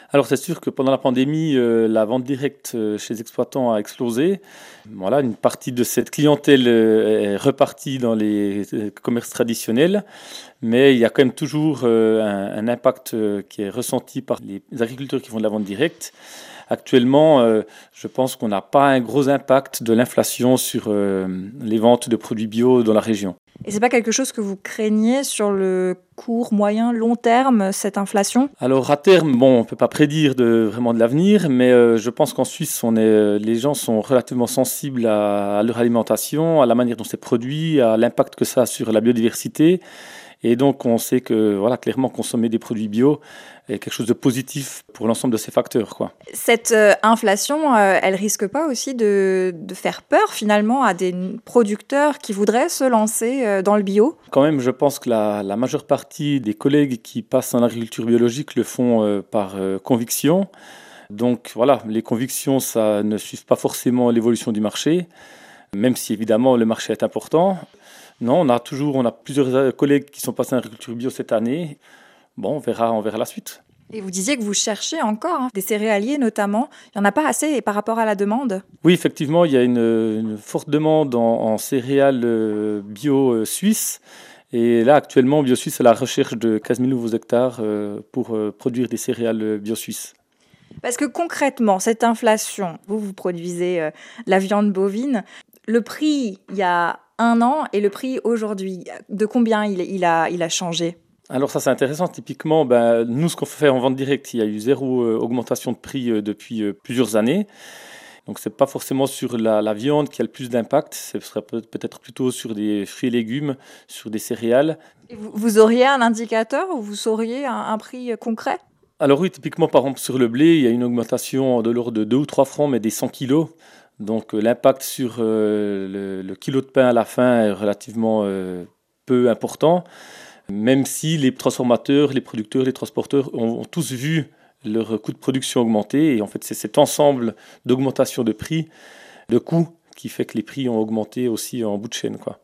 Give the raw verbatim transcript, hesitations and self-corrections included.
Alors c'est sûr que pendant la pandémie, euh, la vente directe euh, chez les exploitants a explosé. Voilà, une partie de cette clientèle euh, est repartie dans les euh, commerces traditionnels, mais il y a quand même toujours euh, un, un impact euh, qui est ressenti par les agriculteurs qui font de la vente directe. Actuellement, euh, je pense qu'on n'a pas un gros impact de l'inflation sur euh, les ventes de produits bio dans la région. Et c'est pas quelque chose que vous craignez sur le court, moyen, long terme, cette inflation? Alors à terme, bon, on ne peut pas prédire de, vraiment de l'avenir, mais euh, je pense qu'en Suisse, on est, euh, les gens sont relativement sensibles à, à leur alimentation, à la manière dont c'est produit, à l'impact que ça a sur la biodiversité. Et donc on sait que voilà, clairement consommer des produits bio est quelque chose de positif pour l'ensemble de ces facteurs, quoi. Cette euh, inflation, euh, elle risque pas aussi de, de faire peur finalement à des producteurs qui voudraient se lancer euh, dans le bio? Quand même, je pense que la, la majeure partie des collègues qui passent en agriculture biologique le font euh, par euh, conviction. Donc voilà, les convictions, ça ne suit pas forcément l'évolution du marché, même si évidemment le marché est important. Non, on a toujours, on a plusieurs euh, collègues qui sont passés en agriculture bio cette année. Bon, on verra, on verra la suite. Et vous disiez que vous cherchez encore hein, des céréaliers notamment. Il n'y en a pas assez par rapport à la demande? Oui, effectivement, il y a une, une forte demande en, en céréales euh, bio euh, suisses. Et là, actuellement, BioSuisse est à la recherche de quinze mille nouveaux hectares euh, pour euh, produire des céréales euh, bio suisses. Parce que concrètement, cette inflation, vous, vous produisez euh, de la viande bovine, le prix il y a un an et le prix aujourd'hui, de combien il, il a, il a changé? Alors ça, c'est intéressant. Typiquement, ben, nous, ce qu'on fait en vente directe, il y a eu zéro euh, augmentation de prix euh, depuis euh, plusieurs années. Donc c'est pas forcément sur la, la viande qui a le plus d'impact, ce serait peut- peut-être plutôt sur des fruits et légumes, sur des céréales. Et vous, vous auriez un indicateur où vous sauriez un, un prix concret? Alors oui, typiquement par exemple sur le blé, il y a une augmentation de l'ordre de deux ou trois francs, mais des cent kilos. Donc euh, l'impact sur euh, le, le kilo de pain à la fin est relativement euh, peu important, même si les transformateurs, les producteurs, les transporteurs ont, ont tous vu leur coût de production augmenter. Et en fait, c'est cet ensemble d'augmentation de prix, de coûts, qui fait que les prix ont augmenté aussi en bout de chaîne, quoi.